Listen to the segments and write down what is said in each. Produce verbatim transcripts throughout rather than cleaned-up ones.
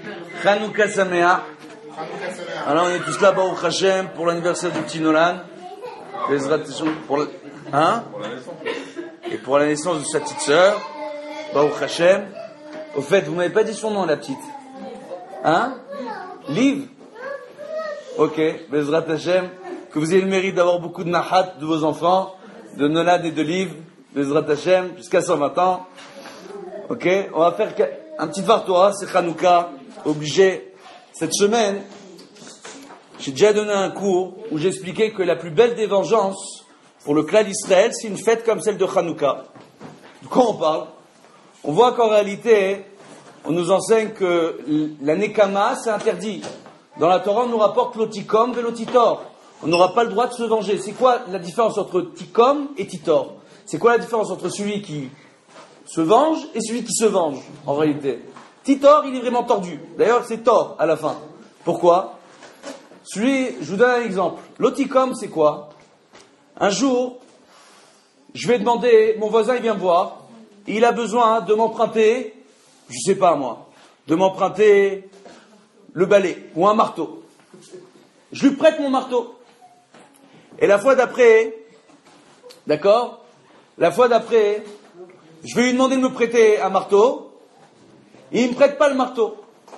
Chanukah Sameach. Alors on est tous là, Baruch Hashem, pour l'anniversaire du petit Nolan. Pour, hein? Et pour la naissance de sa petite sœur, Baruch Hashem. Au fait, vous m'avez pas dit son nom, la petite. Hein? Liv? Ok, Bezrat Hashem. Que vous ayez le mérite d'avoir beaucoup de nahat de vos enfants, de Nolad et de Liv, Bezrat Hashem, jusqu'à cent vingt ans. Ok, on va faire un petit var Torah, c'est Chanukah, obligé. Cette semaine, j'ai déjà donné un cours où j'expliquais que la plus belle des vengeances pour le clan d'Israël, c'est une fête comme celle de Chanukah. De quoi on parle? On voit qu'en réalité, on nous enseigne que la Nekama, c'est interdit. Dans la Torah, on nous rapporte l'otikom et l'otitor. On n'aura pas le droit de se venger. C'est quoi la différence entre tikom et titor? C'est quoi la différence entre celui qui se venge et celui qui se venge, en réalité? Titor, il est vraiment tordu. D'ailleurs, c'est tort à la fin. Pourquoi? Celui, je vous donne un exemple. L'otikom, c'est quoi? Un jour, je vais demander, mon voisin, il vient me voir, et il a besoin de m'emprunter, je sais pas moi, de m'emprunter le balai ou un marteau. Je lui prête mon marteau. Et la fois d'après, d'accord? La fois d'après, je vais lui demander de me prêter un marteau, et il ne me prête pas le marteau.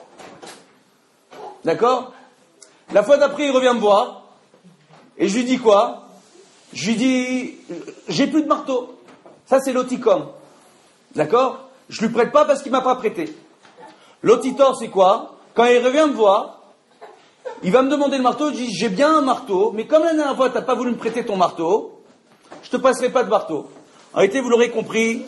D'accord? La fois d'après, il revient me voir, et je lui dis quoi? Je lui dis, j'ai plus de marteau. Ça, c'est l'otikom. D'accord? Je lui prête pas parce qu'il m'a pas prêté. L'otitor, c'est quoi? Quand il revient me voir, il va me demander le marteau, je dis, j'ai bien un marteau, mais comme la dernière fois, t'as pas voulu me prêter ton marteau, je te passerai pas de marteau. En réalité, vous l'aurez compris,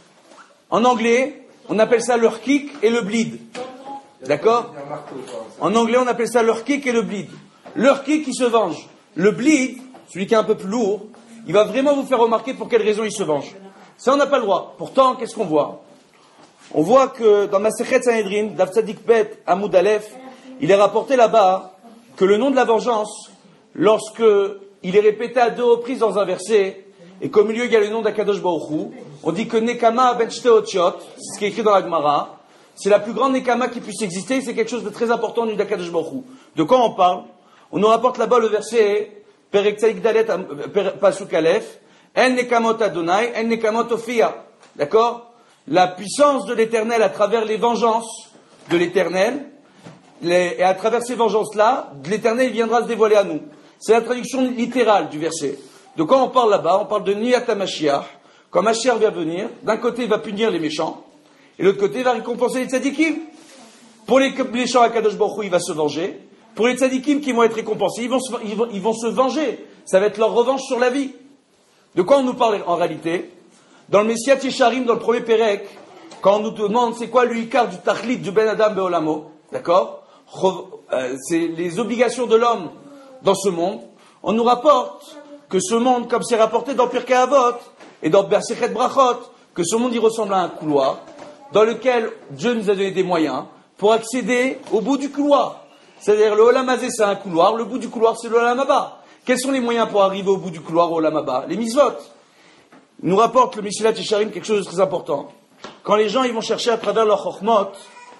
en anglais, on appelle ça le kick et le bleed. D'accord? En anglais, on appelle ça le kick et le bleed. Le kick, il se venge. Le bleed, celui qui est un peu plus lourd, il va vraiment vous faire remarquer pour quelle raison il se venge. Ça, on n'a pas le droit. Pourtant, qu'est-ce qu'on voit? On voit que dans Masechet Sanhedrin, Daf Tzadik Bet Amoud Aleph, il est rapporté là-bas que le nom de la vengeance, lorsque il est répété à deux reprises dans un verset, et qu'au milieu il y a le nom d'Akadosh Baruch Hu, on dit que Nekama ben Shte Otshot, c'est ce qui est écrit dans la Gemara, c'est la plus grande Nekama qui puisse exister, c'est quelque chose de très important du d'Akadosh Baruch Hu. De quoi on parle? On nous rapporte là-bas le verset Perek Tzadik Dalet Pasuk Aleph, En Nekamot Adonai, En Nekamot Ophia. D'accord? La puissance de l'Éternel à travers les vengeances de l'Éternel, les, et à travers ces vengeances-là, l'Éternel viendra se dévoiler à nous. C'est la traduction littérale du verset. De quoi on parle là-bas? On parle de Niyat HaMashiach. Quand Mashiach va venir, d'un côté il va punir les méchants, et de l'autre côté il va récompenser les tzadikim. Pour les méchants, Akadosh Baruch Hu, il va se venger. Pour les tzadikim qui vont être récompensés, ils vont, se, ils, vont, ils vont se venger. Ça va être leur revanche sur la vie. De quoi on nous parle en réalité? Dans le Messiat Yesharim, dans le premier Pérec, quand on nous demande c'est quoi l'uikar du tachlit du Ben Adam Beolamo, d'accord, euh, c'est les obligations de l'homme dans ce monde, on nous rapporte que ce monde, comme c'est rapporté dans Pirkei Avot et dans Masechet Brachot, que ce monde il ressemble à un couloir dans lequel Dieu nous a donné des moyens pour accéder au bout du couloir. C'est-à-dire le Olam Hazé c'est un couloir, le bout du couloir c'est le Olam Haba. Quels sont les moyens pour arriver au bout du couloir au Olam Haba? Les mitzvot. Il nous rapporte le Mesilat Yesharim quelque chose de très important. Quand les gens ils vont chercher à travers leur chokhmot,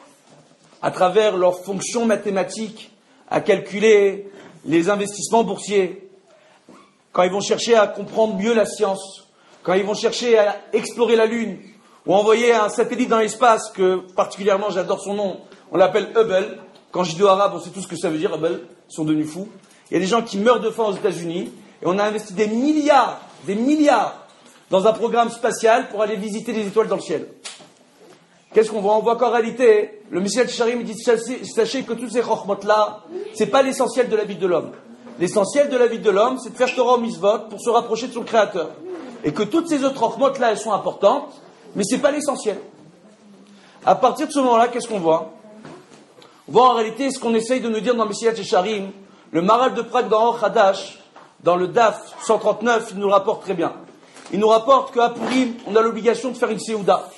à travers leurs fonctions mathématiques, à calculer les investissements boursiers, quand ils vont chercher à comprendre mieux la science, quand ils vont chercher à explorer la Lune, ou envoyer un satellite dans l'espace, que particulièrement j'adore son nom, on l'appelle Hubble. Quand je dis aux Arabes, on sait tout ce que ça veut dire, Hubble, ils sont devenus fous. Il y a des gens qui meurent de faim aux États-Unis, et on a investi des milliards, des milliards, dans un programme spatial pour aller visiter les étoiles dans le ciel. Qu'est-ce qu'on voit? On voit qu'en réalité, le Messiah Tcharim dit, sachez que tous ces chokhmot-là, c'est pas l'essentiel de la vie de l'homme. L'essentiel de la vie de l'homme, c'est de faire Torah Mitzvot pour se rapprocher de son Créateur. Et que toutes ces autres chokhmot-là, elles sont importantes, mais c'est pas l'essentiel. À partir de ce moment-là, qu'est-ce qu'on voit? On voit en réalité ce qu'on essaye de nous dire dans le Messiah Tcharim, le Maral de Prague dans Or Hadash, dans le D A F cent trente-neuf, il nous le rapporte très bien. Il nous rapporte qu'à Purim, on a l'obligation de faire une Seouda.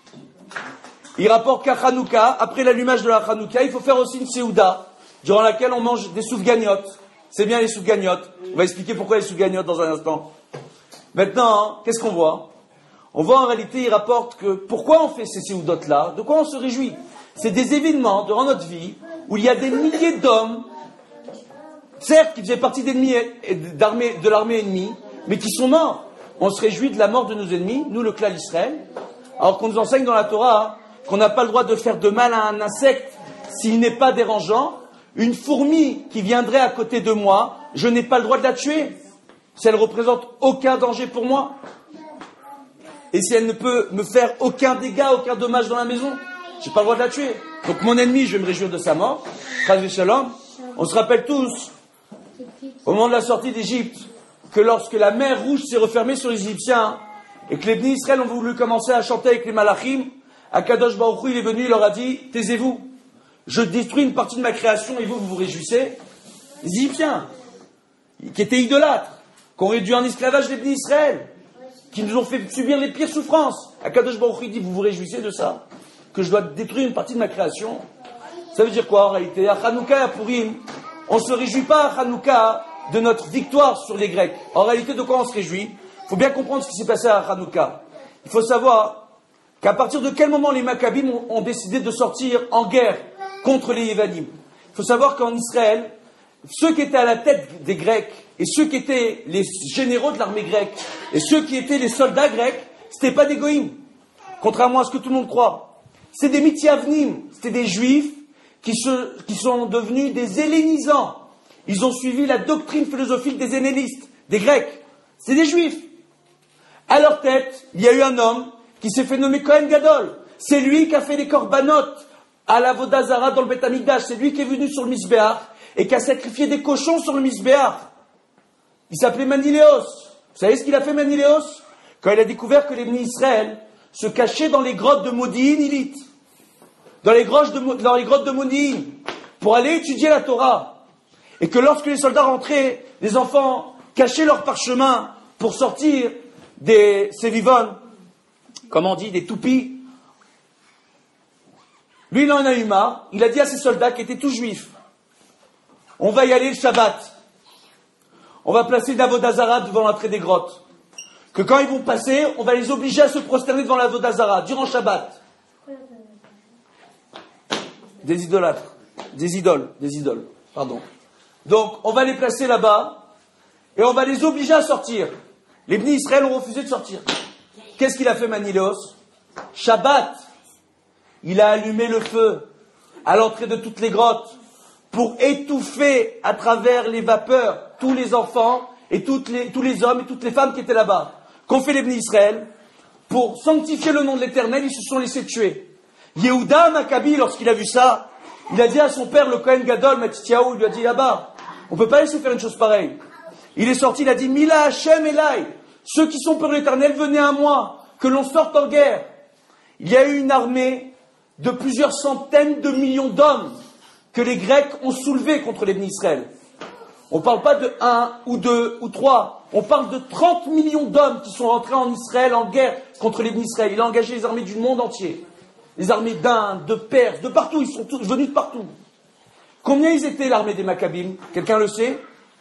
Il rapporte qu'à Hanouka, après l'allumage de la Hanouka, il faut faire aussi une Seouda, durant laquelle on mange des soufgagnottes. C'est bien les soufgagnottes. On va expliquer pourquoi les soufgagnottes dans un instant. Maintenant, qu'est-ce qu'on voit? On voit en réalité, il rapporte que pourquoi on fait ces séoudotes-là, de quoi on se réjouit. C'est des événements durant notre vie où il y a des milliers d'hommes, certes, qui faisaient partie d'ennemis et d'armée, de l'armée ennemie, mais qui sont morts. On se réjouit de la mort de nos ennemis, nous le clan d'Israël, alors qu'on nous enseigne dans la Torah qu'on n'a pas le droit de faire de mal à un insecte s'il n'est pas dérangeant. Une fourmi qui viendrait à côté de moi, je n'ai pas le droit de la tuer. Si elle ne représente aucun danger pour moi. Et si elle ne peut me faire aucun dégât, aucun dommage dans la maison, je n'ai pas le droit de la tuer. Donc mon ennemi, je vais me réjouir de sa mort. Chas v'shalom. On se rappelle tous, au moment de la sortie d'Égypte, que lorsque la mer rouge s'est refermée sur les Égyptiens, et que les Bnei Israël ont voulu commencer à chanter avec les Malachim, Akadosh Baruch Hu, il est venu, il leur a dit, taisez-vous, je détruis une partie de ma création et vous, vous vous réjouissez. Les Égyptiens, qui étaient idolâtres, qui ont réduit en esclavage les Bnei Israël, qui nous ont fait subir les pires souffrances. Akadosh Baruch Hu dit, vous vous réjouissez de ça, que je dois détruire une partie de ma création. Ça veut dire quoi en réalité? À Hanouka et à Purim, on ne se réjouit pas à Hanouka de notre victoire sur les Grecs. En réalité, de quoi on se réjouit? Il faut bien comprendre ce qui s'est passé à Hanouka. Il faut savoir qu'à partir de quel moment les Maccabim ont, ont décidé de sortir en guerre contre les Yévanim. Il faut savoir qu'en Israël, ceux qui étaient à la tête des Grecs et ceux qui étaient les généraux de l'armée grecque et ceux qui étaient les soldats grecs, c'était pas des goïms, contrairement à ce que tout le monde croit. C'est des mithyavnim, c'était des juifs qui, se, qui sont devenus des hellénisants. Ils ont suivi la doctrine philosophique des hellénistes, des Grecs. C'est des juifs. À leur tête, il y a eu un homme qui s'est fait nommer Kohen Gadol. C'est lui qui a fait les corbanotes à la Vodazara dans le Beth Amikdash. C'est lui qui est venu sur le Misbéach et qui a sacrifié des cochons sur le Misbéach. Il s'appelait Maniléos. Vous savez ce qu'il a fait, Maniléos? Quand il a découvert que les Bnei Israël se cachaient dans les grottes de Modi'in Illit, dans les grottes de, dans les grottes de Modi'in, pour aller étudier la Torah, et que lorsque les soldats rentraient, les enfants cachaient leurs parchemins pour sortir des sévivonnes, comment on dit, des toupies. Lui, il en a eu marre. Il a dit à ses soldats qui étaient tous juifs, on va y aller le Shabbat. On va placer l'Avodazara devant l'entrée des grottes. Que quand ils vont passer, on va les obliger à se prosterner devant l'Avodazara, durant Shabbat. Des idolâtres. Des idoles. Des idoles. Pardon. Donc, on va les placer là-bas, et on va les obliger à sortir. Les Bnei Israël ont refusé de sortir. Qu'est-ce qu'il a fait, Maniléos? Shabbat, il a allumé le feu à l'entrée de toutes les grottes pour étouffer à travers les vapeurs tous les enfants et toutes les, tous les hommes et toutes les femmes qui étaient là-bas. Qu'ont fait les Bnei Israël? Pour sanctifier le nom de l'Éternel, ils se sont laissés tuer. Yehuda Maccabi, lorsqu'il a vu ça, il a dit à son père, le Kohen Gadol, Matityahu, il lui a dit là-bas, on ne peut pas laisser faire une chose pareille. Il est sorti, il a dit, Mila Hashem Elai, ceux qui sont pour l'Éternel, venez à moi, que l'on sorte en guerre. Il y a eu une armée de plusieurs centaines de millions d'hommes que les Grecs ont soulevés contre les Bnei Israël. On ne parle pas de un ou deux ou trois, on parle de trente millions d'hommes qui sont rentrés en Israël en guerre contre les Bnei Israël. Il a engagé les armées du monde entier. Les armées d'Inde, de Perse, de partout, ils sont tous venus de partout. Combien ils étaient l'armée des Maccabim? Quelqu'un le sait?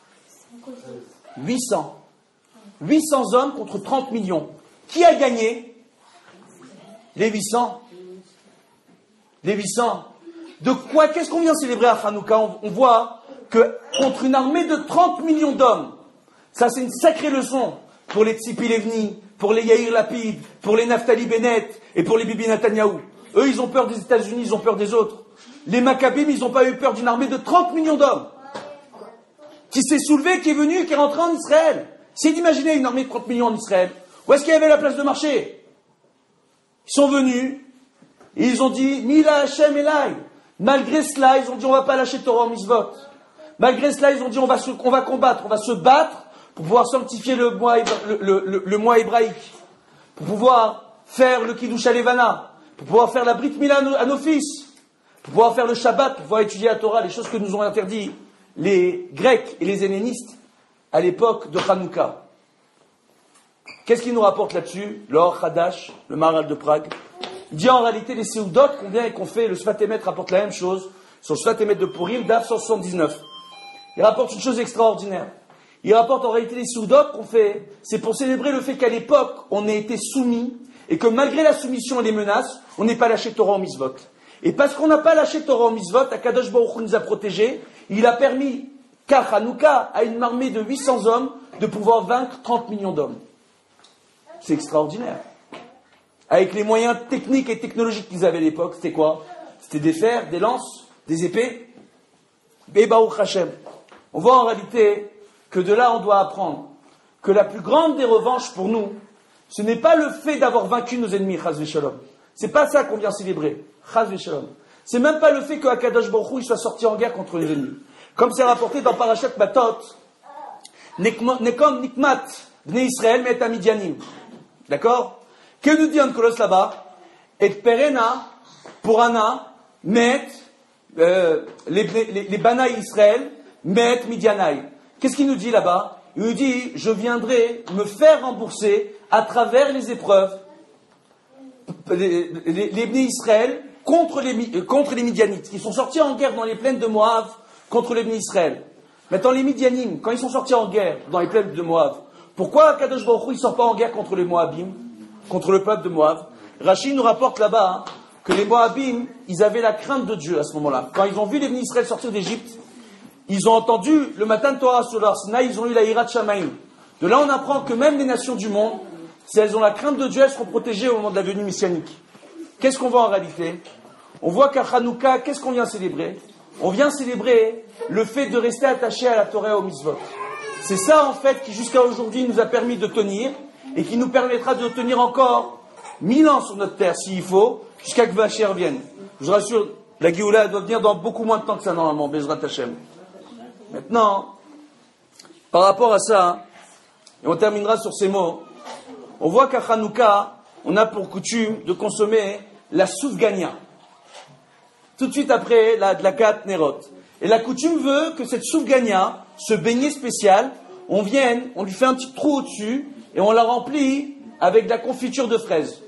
huit cents. huit cents hommes contre trente millions. Qui a gagné? Les huit cents. Les huit cents. De quoi? Qu'est-ce qu'on vient célébrer à Hanouka? on, on voit que contre une armée de trente millions d'hommes, ça c'est une sacrée leçon pour les Tzipi Livni, pour les Yair Lapid, pour les Naftali Bennett et pour les Bibi Netanyahu. Eux, ils ont peur des États-Unis, ils ont peur des autres. Les Maccabim, ils n'ont pas eu peur d'une armée de trente millions d'hommes qui s'est soulevée, qui est venue, qui est rentrée en Israël. C'est d'imaginer une armée de trente millions en Israël. Où est-ce qu'il y avait la place de marché? Ils sont venus, et ils ont dit, Mila Hashem Elai. Malgré cela, ils ont dit, on ne va pas lâcher Torah Mitzvot. Malgré cela, ils ont dit, on va, se, on va combattre, on va se battre pour pouvoir sanctifier le mois, le, le, le, le mois hébraïque, pour pouvoir faire le Kiddush Alevana, pour pouvoir faire la Brit Mila à nos, à nos fils, pour pouvoir faire le Shabbat, pour pouvoir étudier la Torah, les choses que nous ont interdit les Grecs et les hellénistes à l'époque de Hanouka. Qu'est-ce qu'il nous rapporte là-dessus? L'Or Hadash, le Maharal de Prague. Il dit en réalité les Séoudot qu'on vient et qu'on fait, le Sfat Emet rapporte la même chose sur le Sfat Emet de Purim, D A F cent soixante-dix-neuf. Il rapporte une chose extraordinaire. Il rapporte en réalité les Séoudot qu'on fait, c'est pour célébrer le fait qu'à l'époque, on ait été soumis et que malgré la soumission et les menaces, on n'est pas lâché Torah au mitzvot. Et parce qu'on n'a pas lâché Torah au mitzvot, Akadosh Baruch Hu nous a protégés, il a permis qu'à Hanouka, à une armée de huit cents hommes, de pouvoir vaincre trente millions d'hommes. C'est extraordinaire. Avec les moyens techniques et technologiques qu'ils avaient à l'époque, c'était quoi? C'était des fers, des lances, des épées. Et Baruch Hashem. On voit en réalité que de là, on doit apprendre que la plus grande des revanches pour nous, ce n'est pas le fait d'avoir vaincu nos ennemis, Chaz v'Shalom. C'est pas ça qu'on vient célébrer, Chaz v'Shalom. C'est même pas le fait que Akadosh Baruch Hu il soit sorti en guerre contre les ennemis. Comme c'est rapporté dans Parashat Matot, Nekom Nikmat, Bnei Israël, Met Amidianim. D'accord? Que nous dit Ankolos là-bas? Et Perena, Purana, Met, euh, les, les, les Banaï Israël, Met Midianaï. Qu'est-ce qu'il nous dit là-bas? Il nous dit, je viendrai me faire rembourser à travers les épreuves, les, les, les Bnei Israël contre les, contre les Midianites, qui sont sortis en guerre dans les plaines de Moab contre les Bnei Israël. Maintenant, les Midianim, quand ils sont sortis en guerre dans les plaines de Moab, pourquoi Kadosh Baruch Hu ne sort pas en guerre contre les Moabim, contre le peuple de Moab? Rashi nous rapporte là-bas hein, que les Moabim, ils avaient la crainte de Dieu à ce moment-là. Quand ils ont vu les Bnei Israël sortir d'Égypte, ils ont entendu le matin de Torah sur leur Sinaï, ils ont eu la Hirat Shamaim. De là, on apprend que même les nations du monde, si elles ont la crainte de Dieu, elles seront protégées au moment de la venue messianique. Qu'est-ce qu'on voit en réalité? On voit qu'à Hanouka, qu'est-ce qu'on vient célébrer? On vient célébrer le fait de rester attaché à la Torah et au mitzvot. C'est ça, en fait, qui jusqu'à aujourd'hui nous a permis de tenir et qui nous permettra de tenir encore mille ans sur notre terre, s'il faut, jusqu'à que Vacher vienne. Je vous rassure, la Géoula doit venir dans beaucoup moins de temps que ça, normalement, Bezrat Hashem. Maintenant, par rapport à ça, et on terminera sur ces mots, on voit qu'à Hanouka, on a pour coutume de consommer la soufgania. Tout de suite après la Dlakat Nerot. Et la coutume veut que cette soufgania, ce beignet spécial, on vienne, on lui fait un petit trou au-dessus, et on la remplit avec de la confiture de fraises.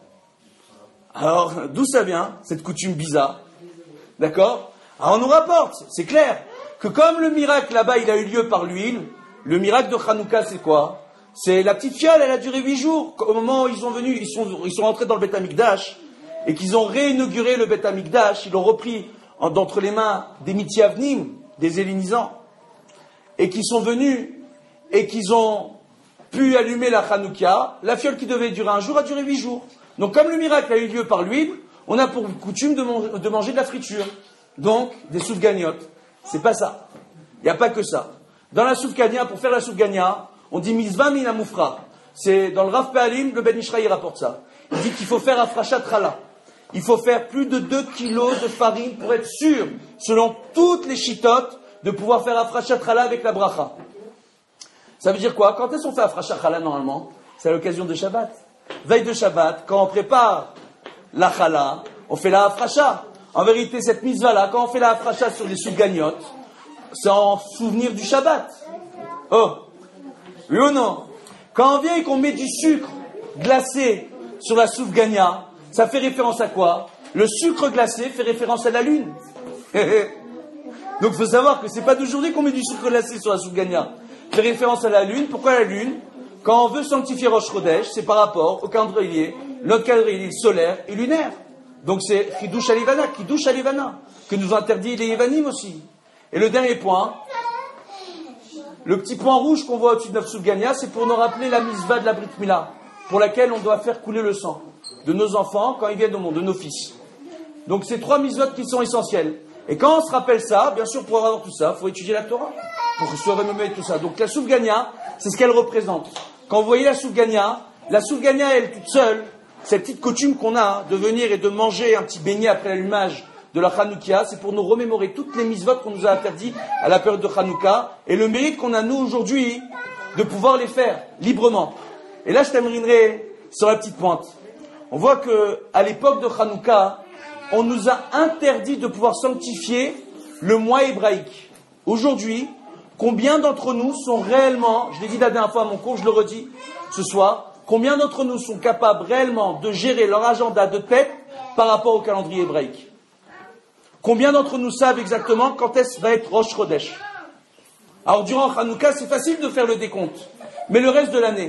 Alors, d'où ça vient, cette coutume bizarre? D'accord? Alors on nous rapporte, c'est clair, que comme le miracle là-bas, il a eu lieu par l'huile, le miracle de Hanouka, c'est quoi? C'est la petite fiole, elle a duré huit jours. Au moment où ils sont venus, ils sont, ils sont rentrés dans le Beth Amikdash, et qu'ils ont réinauguré le Beth Amikdash, ils l'ont repris en, d'entre les mains des Mithiavnim, des Hellénisants, et qu'ils sont venus, et qu'ils ont pu allumer la Hanouka, la fiole qui devait durer un jour a duré huit jours. Donc comme le miracle a eu lieu par l'huile, on a pour coutume de, man- de manger de la friture. Donc, des soufganiotes. C'est pas ça. Il n'y a pas que ça. Dans la soufgania, pour faire la soufgania, on dit mitzvah min amoufra. C'est dans le Rav Pe'alim, le Ben Ishraï rapporte ça. Il dit qu'il faut faire afrachat chala. Il faut faire plus de deux kilos de farine pour être sûr, selon toutes les chitotes, de pouvoir faire afrachat chala avec la bracha. Ça veut dire quoi? Quand est-ce qu'on fait afrachat chala normalement? C'est à l'occasion de Shabbat. Veille de Shabbat, quand on prépare la chala, on fait la afracha. En vérité, cette mitzvah-là, quand on fait la afracha sur les soufganiotes, c'est en souvenir du Shabbat. Oh, oui ou non? Quand on vient et qu'on met du sucre glacé sur la soufgania, ça fait référence à quoi? Le sucre glacé fait référence à la lune. Donc il faut savoir que c'est pas d'aujourd'hui qu'on met du sucre glacé sur la soufgania. Ça fait référence à la lune. Pourquoi la lune? Quand on veut sanctifier Rosh Chodesh, c'est par rapport au calendrier, notre calendrier solaire et lunaire. Donc c'est Chidush Alivana, Kiddush Alivana, que nous interdit les Yevanim aussi. Et le dernier point, le petit point rouge qu'on voit au-dessus de notre soufgania, c'est pour nous rappeler la mitzvah de la Brit Mila, pour laquelle on doit faire couler le sang de nos enfants quand ils viennent au monde, de nos fils. Donc c'est trois mitzvot qui sont essentielles. Et quand on se rappelle ça, bien sûr, pour avoir tout ça, il faut étudier la Torah, pour se remémorer tout ça. Donc la soufgania, c'est ce qu'elle représente. Quand vous voyez la soufgania, la soufgania, elle toute seule, cette petite coutume qu'on a de venir et de manger un petit beignet après l'allumage de la Hanoukia, c'est pour nous remémorer toutes les mitzvot qu'on nous a interdit à la période de Hanouka et le mérite qu'on a nous aujourd'hui de pouvoir les faire librement. Et là, je terminerai sur la petite pointe. On voit que à l'époque de Hanouka, on nous a interdit de pouvoir sanctifier le mois hébraïque. Aujourd'hui, combien d'entre nous sont réellement, je l'ai dit la dernière fois à mon cours, je le redis ce soir, combien d'entre nous sont capables réellement de gérer leur agenda de tête par rapport au calendrier hébraïque? Combien d'entre nous savent exactement quand est-ce va être Rosh Chodesh? Alors durant Hanouka, c'est facile de faire le décompte. Mais le reste de l'année,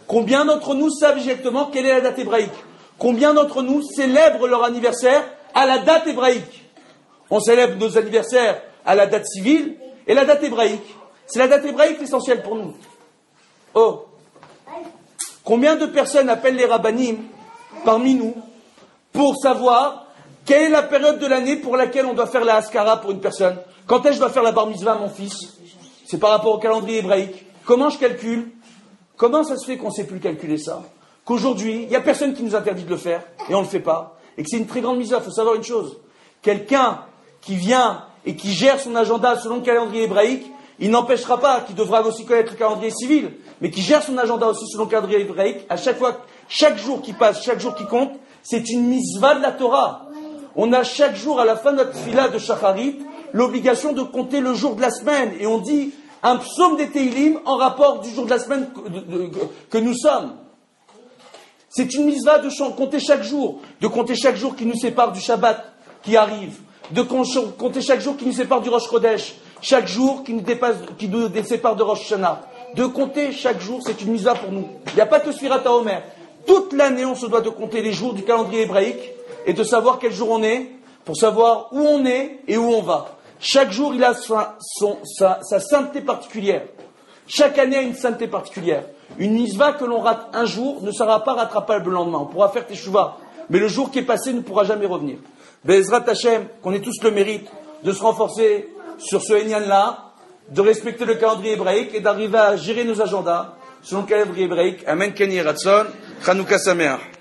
Combien d'entre nous savent exactement quelle est la date hébraïque? Combien d'entre nous célèbrent leur anniversaire à la date hébraïque? On célèbre nos anniversaires à la date civile et la date hébraïque. C'est la date hébraïque l'essentiel pour nous. Oh! Combien de personnes appellent les rabbanim parmi nous pour savoir quelle est la période de l'année pour laquelle on doit faire la haskara pour une personne? Quand est-ce que je dois faire la bar mitzvah à mon fils? C'est par rapport au calendrier hébraïque. Comment je calcule? Comment ça se fait qu'on ne sait plus calculer ça? Qu'aujourd'hui, il n'y a personne qui nous interdit de le faire, et on ne le fait pas, et que c'est une très grande misère. Il faut savoir une chose. Quelqu'un qui vient et qui gère son agenda selon le calendrier hébraïque, il n'empêchera pas, qu'il devra aussi connaître le calendrier civil, mais qui gère son agenda aussi selon le calendrier hébraïque, à chaque fois, chaque jour qui passe, chaque jour qui compte, c'est une mitzvah de la Torah. On a chaque jour, à la fin de notre fila de Shacharit, l'obligation de compter le jour de la semaine, et on dit un psaume des Teilim en rapport du jour de la semaine que, de, de, que nous sommes. C'est une mitzvah de compter chaque jour, de compter chaque jour qui nous sépare du Shabbat qui arrive, de compter chaque jour qui nous sépare du Rosh Chodesh, chaque jour qui nous, dépasse, qui nous sépare de Rosh Hashanah. De compter chaque jour, c'est une mitzvah pour nous. Il n'y a pas que Sfirat HaOmer. Toute l'année, on se doit de compter les jours du calendrier hébraïque et de savoir quel jour on est, pour savoir où on est et où on va. Chaque jour, il a sa, son, sa, sa sainteté particulière. Chaque année a une sainteté particulière. Une mitzvah que l'on rate un jour ne sera pas rattrapable le lendemain. On pourra faire teshuva, mais le jour qui est passé ne pourra jamais revenir. Be'ezrat Hashem, qu'on ait tous le mérite de se renforcer sur ce Enyan-là, de respecter le calendrier hébraïque et d'arriver à gérer nos agendas selon le calendrier hébraïque. Amen, Keni Ratson, Chanukah Sameach.